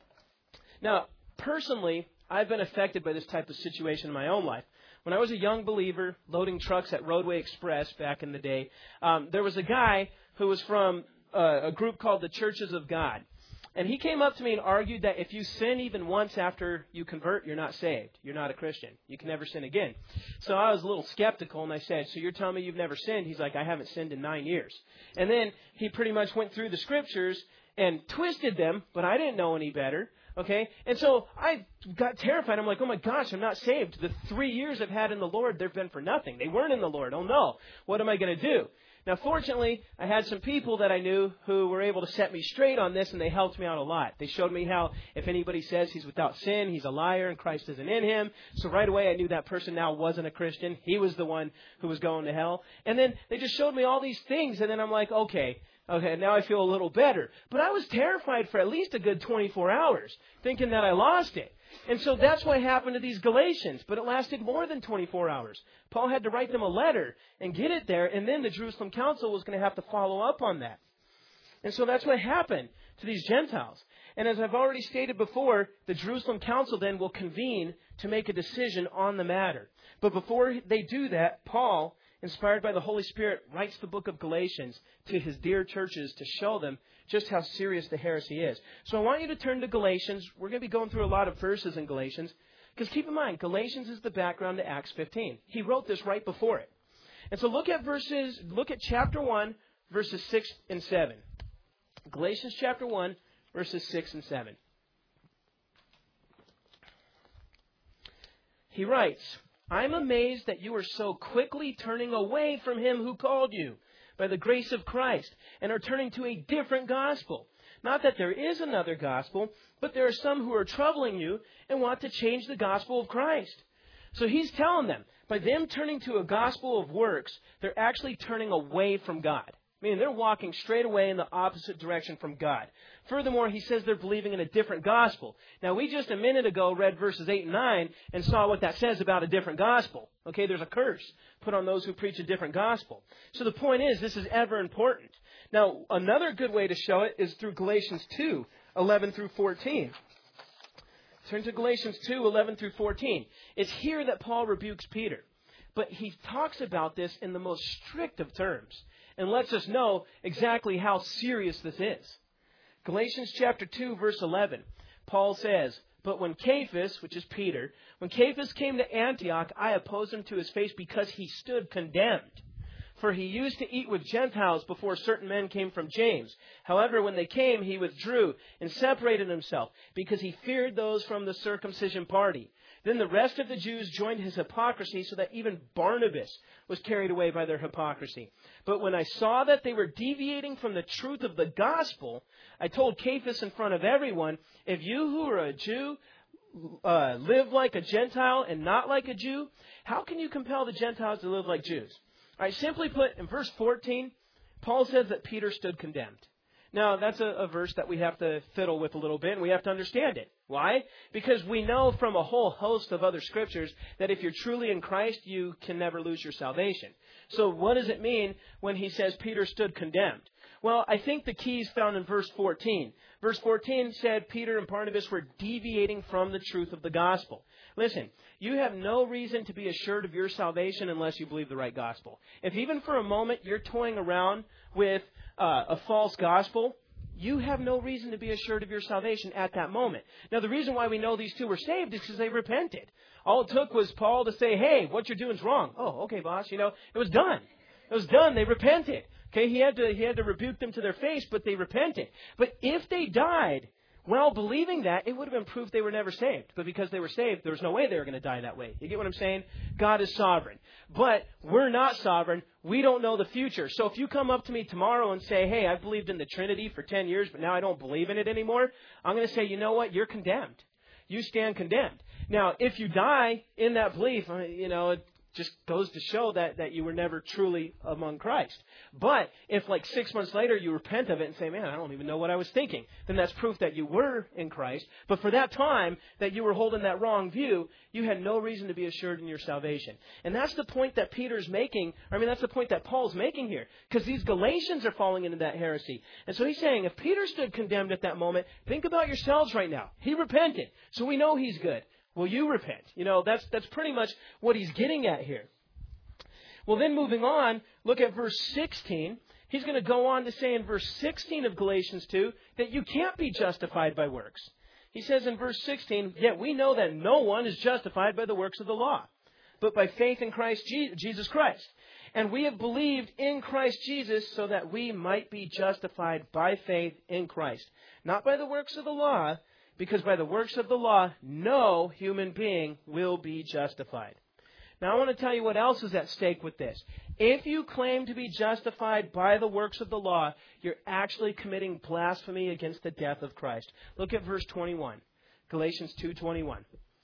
Now, personally, I've been affected by this type of situation in my own life. When I was a young believer loading trucks at Roadway Express back in the day, um, there was a guy who was from uh, a group called the Churches of God. And he came up to me and argued that if you sin even once after you convert, you're not saved. You're not a Christian. You can never sin again. So I was a little skeptical, and I said, so you're telling me you've never sinned? He's like, I haven't sinned in nine years. And then he pretty much went through the scriptures and twisted them, but I didn't know any better. Okay? And so I got terrified. I'm like, oh my gosh, I'm not saved. The three years I've had in the Lord, they've been for nothing. They weren't in the Lord. Oh no. What am I going to do? Now, fortunately, I had some people that I knew who were able to set me straight on this, and they helped me out a lot. They showed me how if anybody says he's without sin, he's a liar and Christ isn't in him. So right away I knew that person now wasn't a Christian. He was the one who was going to hell. And then they just showed me all these things, and then I'm like, okay, Okay, now I feel a little better. But I was terrified for at least a good twenty-four hours, thinking that I lost it. And so that's what happened to these Galatians. But it lasted more than twenty-four hours. Paul had to write them a letter and get it there, and then the Jerusalem Council was going to have to follow up on that. And so that's what happened to these Gentiles. And as I've already stated before, the Jerusalem Council then will convene to make a decision on the matter. But before they do that, Paul, inspired by the Holy Spirit, writes the book of Galatians to his dear churches to show them just how serious the heresy is. So I want you to turn to Galatians. We're going to be going through a lot of verses in Galatians. Because keep in mind, Galatians is the background to Acts fifteen. He wrote this right before it. And so look at verses, look at chapter one, verses six and seven. Galatians chapter one, verses six and seven. He writes, I'm amazed that you are so quickly turning away from him who called you by the grace of Christ and are turning to a different gospel. Not that there is another gospel, but there are some who are troubling you and want to change the gospel of Christ. So he's telling them, by them turning to a gospel of works, they're actually turning away from God. Meaning they're walking straight away in the opposite direction from God. Furthermore, he says they're believing in a different gospel. Now, we just a minute ago read verses eight and nine and saw what that says about a different gospel. Okay, there's a curse put on those who preach a different gospel. So the point is, this is ever important. Now, another good way to show it is through Galatians two, eleven through fourteen. Turn to Galatians two, eleven through fourteen. It's here that Paul rebukes Peter. But he talks about this in the most strict of terms and lets us know exactly how serious this is. Galatians chapter two, verse eleven, Paul says, But when Cephas, which is Peter, when Cephas came to Antioch, I opposed him to his face because he stood condemned. For he used to eat with Gentiles before certain men came from James. However, when they came, he withdrew and separated himself because he feared those from the circumcision party. Then the rest of the Jews joined his hypocrisy, so that even Barnabas was carried away by their hypocrisy. But when I saw that they were deviating from the truth of the gospel, I told Cephas in front of everyone, if you who are a Jew uh, live like a Gentile and not like a Jew, how can you compel the Gentiles to live like Jews? All right, simply put, in verse fourteen, Paul says that Peter stood condemned. Now, that's a, a verse that we have to fiddle with a little bit, and we have to understand it. Why? Because we know from a whole host of other scriptures that if you're truly in Christ, you can never lose your salvation. So what does it mean when he says Peter stood condemned? Well, I think the key is found in verse fourteen. Verse fourteen said Peter and Barnabas were deviating from the truth of the gospel. Listen, you have no reason to be assured of your salvation unless you believe the right gospel. If even for a moment you're toying around with uh, a false gospel, you have no reason to be assured of your salvation at that moment. Now, the reason why we know these two were saved is because they repented. All it took was Paul to say, hey, what you're doing is wrong. Oh, okay, boss. You know, it was done. It was done. They repented. Okay, he had to he had to rebuke them to their face, but they repented. But if they died while believing that, it would have been proof they were never saved. But because they were saved, there was no way they were going to die that way. You get what I'm saying? God is sovereign. But we're not sovereign. We don't know the future. So if you come up to me tomorrow and say, hey, I've believed in the Trinity for ten years, but now I don't believe in it anymore, I'm going to say, you know what? You're condemned. You stand condemned. Now, if you die in that belief, you know, it just goes to show that, that you were never truly among Christ. But if like six months later you repent of it and say, man, I don't even know what I was thinking, then that's proof that you were in Christ. But for that time that you were holding that wrong view, you had no reason to be assured in your salvation. And that's the point that Peter's making. I mean, that's the point that Paul's making here. Because these Galatians are falling into that heresy. And so he's saying, if Peter stood condemned at that moment, think about yourselves right now. He repented. So we know he's good. Will you repent? You know, that's that's pretty much what he's getting at here. Well, then moving on, look at verse sixteen. He's going to go on to say in verse sixteen of Galatians two that you can't be justified by works. He says in verse sixteen, yet we know that no one is justified by the works of the law, but by faith in Christ Jesus Christ. And we have believed in Christ Jesus so that we might be justified by faith in Christ, not by the works of the law, because by the works of the law, no human being will be justified. Now, I want to tell you what else is at stake with this. If you claim to be justified by the works of the law, you're actually committing blasphemy against the death of Christ. Look at verse twenty-one, Galatians two twenty-one.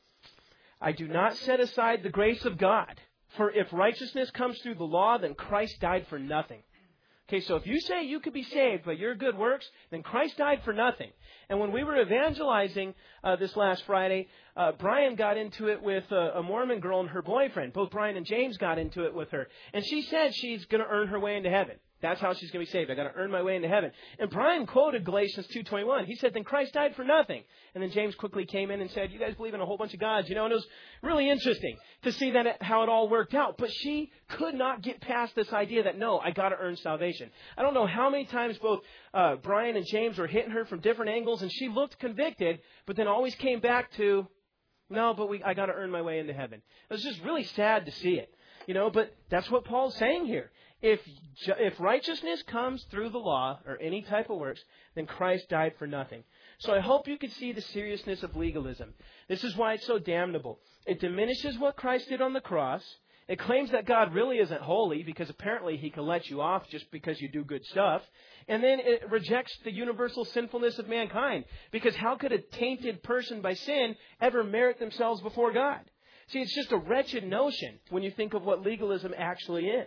I do not set aside the grace of God, for if righteousness comes through the law, then Christ died for nothing. Okay, so if you say you could be saved by your good works, then Christ died for nothing. And when we were evangelizing uh, this last Friday, uh, Brian got into it with a, a Mormon girl and her boyfriend. Both Brian and James got into it with her. And she said she's going to earn her way into heaven. That's how she's going to be saved. I got to earn my way into heaven. And Brian quoted Galatians two twenty-one. He said, then Christ died for nothing. And then James quickly came in and said, you guys believe in a whole bunch of gods, you know, and it was really interesting to see that it, how it all worked out. But she could not get past this idea that, no, I got to earn salvation. I don't know how many times both uh, Brian and James were hitting her from different angles, and she looked convicted, but then always came back to, no, but we, I got to earn my way into heaven. It was just really sad to see it, you know, but that's what Paul's saying here. If if righteousness comes through the law or any type of works, then Christ died for nothing. So I hope you can see the seriousness of legalism. This is why it's so damnable. It diminishes what Christ did on the cross. It claims that God really isn't holy because apparently he can let you off just because you do good stuff. And then it rejects the universal sinfulness of mankind, because how could a tainted person by sin ever merit themselves before God? See, it's just a wretched notion when you think of what legalism actually is.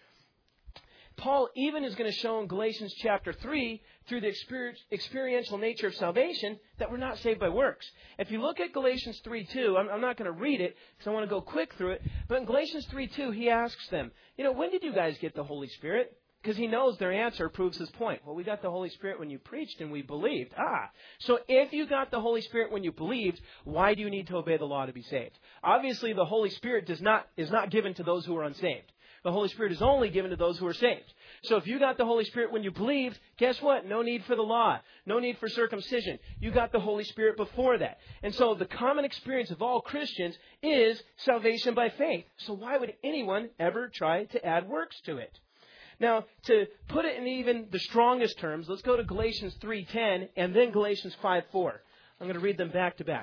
Paul even is going to show in Galatians chapter three, through the experiential nature of salvation, that we're not saved by works. If you look at Galatians three two, I'm, I'm not going to read it because I want to go quick through it. But in Galatians three two, he asks them, you know, when did you guys get the Holy Spirit? Because he knows their answer proves his point. Well, we got the Holy Spirit when you preached and we believed. Ah, so if you got the Holy Spirit when you believed, why do you need to obey the law to be saved? Obviously, the Holy Spirit does not is not given to those who are unsaved. The Holy Spirit is only given to those who are saved. So if you got the Holy Spirit when you believed, guess what? No need for the law. No need for circumcision. You got the Holy Spirit before that. And so the common experience of all Christians is salvation by faith. So why would anyone ever try to add works to it? Now, to put it in even the strongest terms, let's go to Galatians three ten and then Galatians five four. I'm going to read them back to back.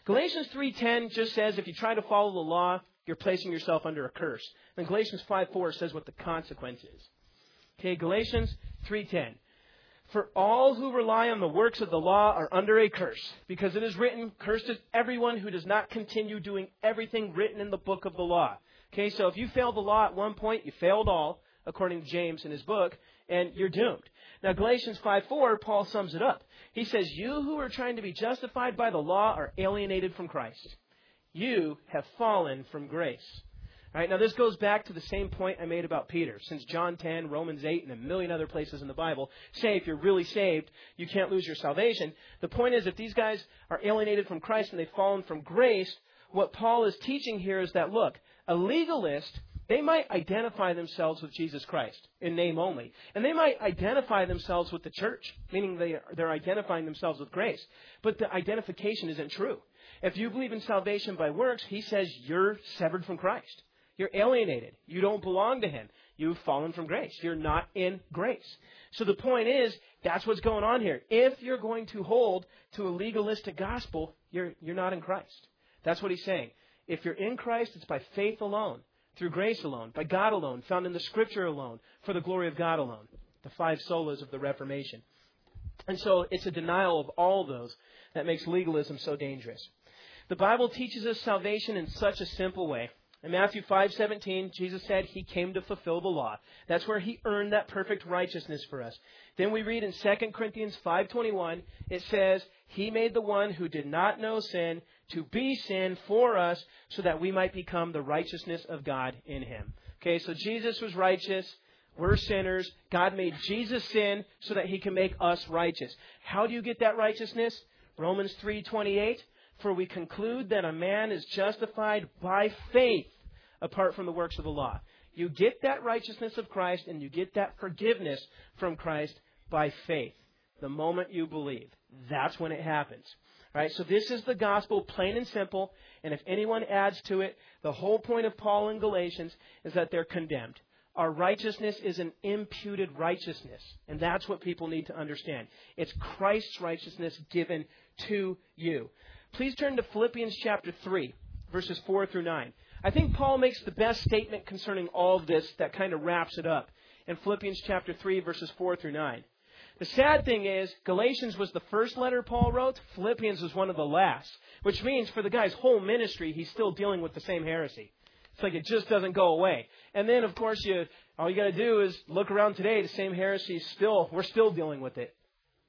Galatians three ten just says if you try to follow the law, you're placing yourself under a curse. Then Galatians five four says what the consequence is. Okay, Galatians three ten. For all who rely on the works of the law are under a curse, because it is written, cursed is everyone who does not continue doing everything written in the book of the law. Okay, so if you failed the law at one point, you failed all, according to James in his book, and you're doomed. Now, Galatians five four, Paul sums it up. He says, you who are trying to be justified by the law are alienated from Christ. You have fallen from grace. All right, now this goes back to the same point I made about Peter. Since John ten, Romans eight, and a million other places in the Bible say if you're really saved, you can't lose your salvation. The point is, if these guys are alienated from Christ and they've fallen from grace, what Paul is teaching here is that, look, a legalist, they might identify themselves with Jesus Christ in name only. And they might identify themselves with the church, meaning they, they're identifying themselves with grace. But the identification isn't true. If you believe in salvation by works, he says you're severed from Christ. You're alienated. You don't belong to him. You've fallen from grace. You're not in grace. So the point is, that's what's going on here. If you're going to hold to a legalistic gospel, you're, you're not in Christ. That's what he's saying. If you're in Christ, it's by faith alone, through grace alone, by God alone, found in the Scripture alone, for the glory of God alone. The five solas of the Reformation. And so it's a denial of all those that makes legalism so dangerous. The Bible teaches us salvation in such a simple way. In Matthew five seventeen, Jesus said he came to fulfill the law. That's where he earned that perfect righteousness for us. Then we read in Second Corinthians five twenty-one, it says, he made the one who did not know sin to be sin for us so that we might become the righteousness of God in him. Okay, so Jesus was righteous. We're sinners. God made Jesus sin so that he can make us righteous. How do you get that righteousness? Romans three twenty-eight. For we conclude that a man is justified by faith apart from the works of the law. You get that righteousness of Christ and you get that forgiveness from Christ by faith. The moment you believe. That's when it happens. All right, so this is the gospel, plain and simple. And if anyone adds to it, the whole point of Paul in Galatians is that they're condemned. Our righteousness is an imputed righteousness. And that's what people need to understand. It's Christ's righteousness given to you. Please turn to Philippians chapter three, verses four through nine. I think Paul makes the best statement concerning all of this that kind of wraps it up in Philippians chapter three, verses four through nine. The sad thing is, Galatians was the first letter Paul wrote. Philippians was one of the last, which means for the guy's whole ministry, he's still dealing with the same heresy. It's like it just doesn't go away. And then, of course, you all you got to do is look around today. The same heresy is still, we're still dealing with it.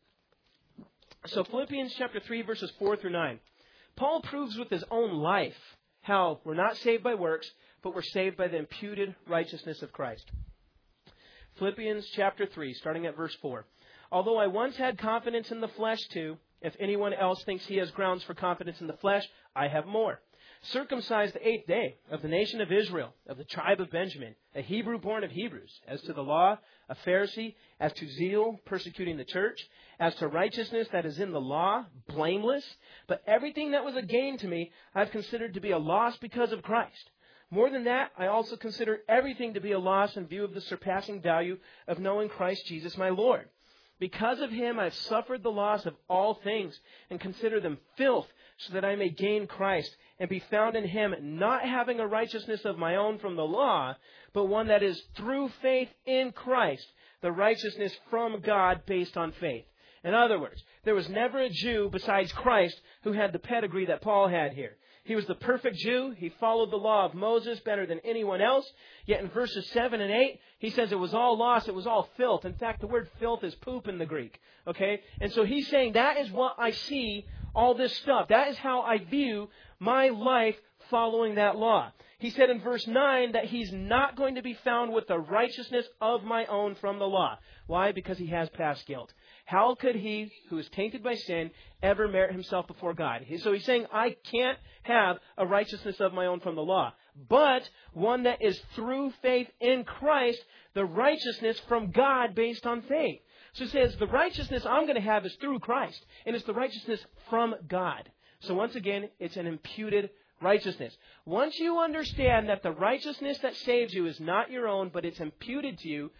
So Philippians chapter three, verses four through nine. Paul proves with his own life how we're not saved by works, but we're saved by the imputed righteousness of Christ. Philippians chapter three, starting at verse four. Although I once had confidence in the flesh too, if anyone else thinks he has grounds for confidence in the flesh, I have more. Circumcised the eighth day, of the nation of Israel, of the tribe of Benjamin, a Hebrew born of Hebrews, as to the law, a Pharisee, as to zeal, persecuting the church, as to righteousness that is in the law, blameless. But everything that was a gain to me, I've considered to be a loss because of Christ. More than that, I also consider everything to be a loss in view of the surpassing value of knowing Christ Jesus my Lord. Because of him, I've suffered the loss of all things and consider them filth so that I may gain Christ and be found in him, not having a righteousness of my own from the law, but one that is through faith in Christ, the righteousness from God based on faith. In other words, there was never a Jew besides Christ who had the pedigree that Paul had here. He was the perfect Jew. He followed the law of Moses better than anyone else. Yet in verses seven and eight, he says it was all loss. It was all filth. In fact, the word filth is poop in the Greek. Okay? And so he's saying that is what I see, all this stuff. That is how I view my life following that law. He said in verse nine that he's not going to be found with the righteousness of my own from the law. Why? Because he has past guilt. How could he, who is tainted by sin, ever merit himself before God? So he's saying, I can't have a righteousness of my own from the law, but one that is through faith in Christ, the righteousness from God based on faith. So he says, the righteousness I'm going to have is through Christ, and it's the righteousness from God. So once again, it's an imputed righteousness. Once you understand that the righteousness that saves you is not your own, but it's imputed to you,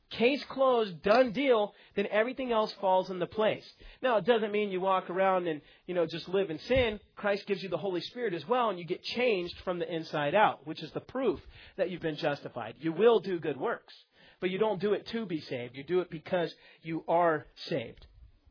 case closed, done deal, then everything else falls into place. Now, it doesn't mean you walk around and, you know, just live in sin. Christ gives you the Holy Spirit as well, and you get changed from the inside out, which is the proof that you've been justified. You will do good works, but you don't do it to be saved. You do it because you are saved.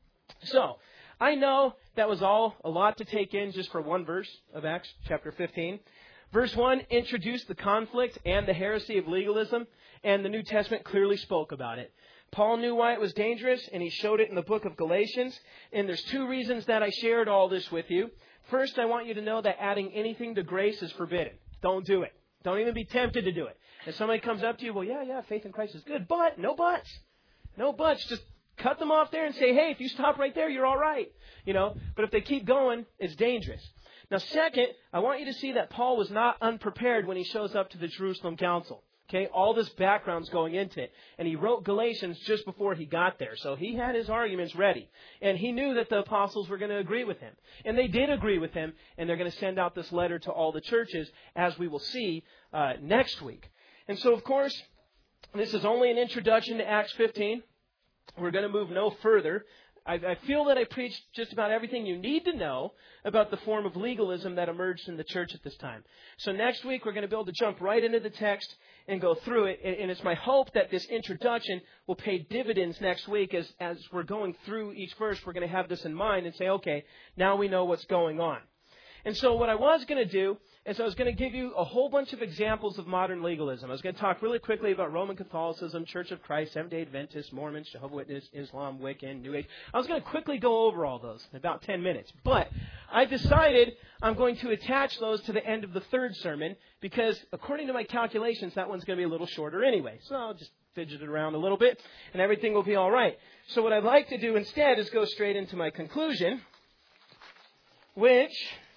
So, I know that was all a lot to take in just for one verse of Acts chapter fifteen. Verse one introduced the conflict and the heresy of legalism, and the New Testament clearly spoke about it. Paul knew why it was dangerous, and he showed it in the book of Galatians. And there's two reasons that I shared all this with you. First, I want you to know that adding anything to grace is forbidden. Don't do it. Don't even be tempted to do it. If somebody comes up to you, well, yeah, yeah, faith in Christ is good, but no buts. No buts. Just cut them off there and say, hey, if you stop right there, you're all right. You know, but if they keep going, it's dangerous. Now, second, I want you to see that Paul was not unprepared when he shows up to the Jerusalem Council. Okay, all this background's going into it. And he wrote Galatians just before he got there. So he had his arguments ready. And he knew that the apostles were going to agree with him. And they did agree with him. And they're going to send out this letter to all the churches, as we will see uh, next week. And so, of course, this is only an introduction to Acts fifteen. We're going to move no further. I feel that I preached just about everything you need to know about the form of legalism that emerged in the church at this time. So next week, we're going to be able to jump right into the text and go through it. And it's my hope that this introduction will pay dividends next week. As, as we're going through each verse, we're going to have this in mind and say, okay, now we know what's going on. And so what I was going to do is I was going to give you a whole bunch of examples of modern legalism. I was going to talk really quickly about Roman Catholicism, Church of Christ, Seventh-day Adventists, Mormons, Jehovah's Witnesses, Islam, Wiccan, New Age. I was going to quickly go over all those in about ten minutes. But I decided I'm going to attach those to the end of the third sermon because according to my calculations, that one's going to be a little shorter anyway. So I'll just fidget it around a little bit and everything will be all right. So what I'd like to do instead is go straight into my conclusion, which...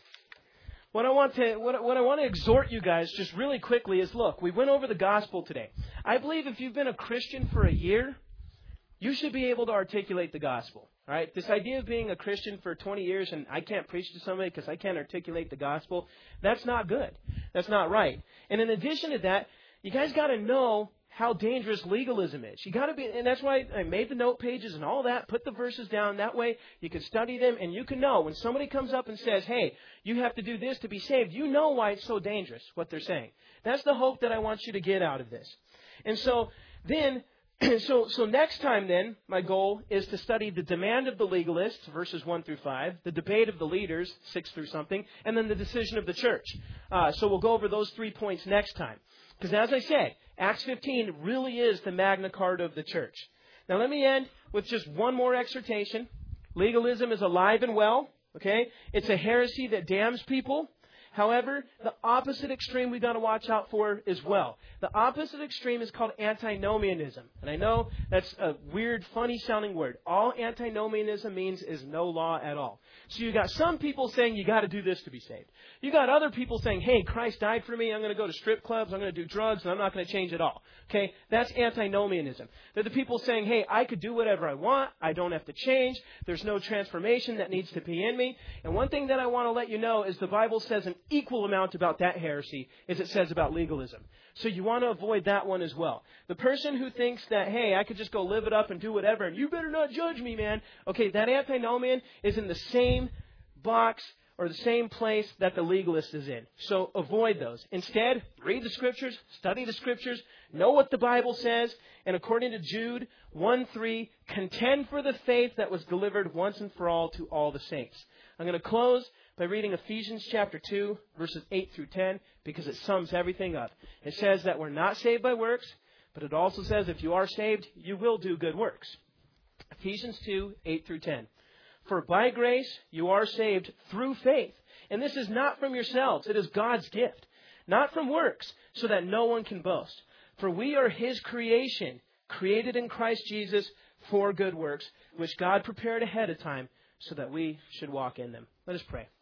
What I want to what, what I want to exhort you guys just really quickly is, look, we went over the gospel today. I believe if you've been a Christian for a year, you should be able to articulate the gospel. All right? This idea of being a Christian for twenty years and I can't preach to somebody because I can't articulate the gospel, that's not good. That's not right. And in addition to that, you guys got to know how dangerous legalism is. You got to be, and that's why I made the note pages and all that, put the verses down. That way you can study them and you can know when somebody comes up and says, hey, you have to do this to be saved, you know why it's so dangerous, what they're saying. That's the hope that I want you to get out of this. And so then, so, so next time then, my goal is to study the demand of the legalists, verses one through five, the debate of the leaders, six through something, and then the decision of the church. Uh, so we'll go over those three points next time. Because as I said, Acts fifteen really is the Magna Carta of the church. Now let me end with just one more exhortation. Legalism is alive and well. Okay? It's a heresy that damns people. However, the opposite extreme we've got to watch out for as well. The opposite extreme is called antinomianism. And I know that's a weird, funny-sounding word. All antinomianism means is no law at all. So you got some people saying you got to do this to be saved. You got other people saying, hey, Christ died for me. I'm going to go to strip clubs. I'm going to do drugs, and I'm not going to change at all. Okay? That's antinomianism. They're the people saying, hey, I could do whatever I want. I don't have to change. There's no transformation that needs to be in me. And one thing that I want to let you know is the Bible says an equal amount about that heresy as it says about legalism. So you want to avoid that one as well. The person who thinks that, hey, I could just go live it up and do whatever, and you better not judge me, man. Okay, that antinomian is in the same box or the same place that the legalist is in. So avoid those. Instead, read the Scriptures, study the Scriptures, know what the Bible says, and according to Jude one three, contend for the faith that was delivered once and for all to all the saints. I'm going to close by reading Ephesians chapter two, verses eight through ten, because it sums everything up. It says that we're not saved by works, but it also says if you are saved, you will do good works. Ephesians two, eight through ten. For by grace you are saved through faith. And this is not from yourselves. It is God's gift. Not from works, so that no one can boast. For we are His creation, created in Christ Jesus for good works, which God prepared ahead of time so that we should walk in them. Let us pray.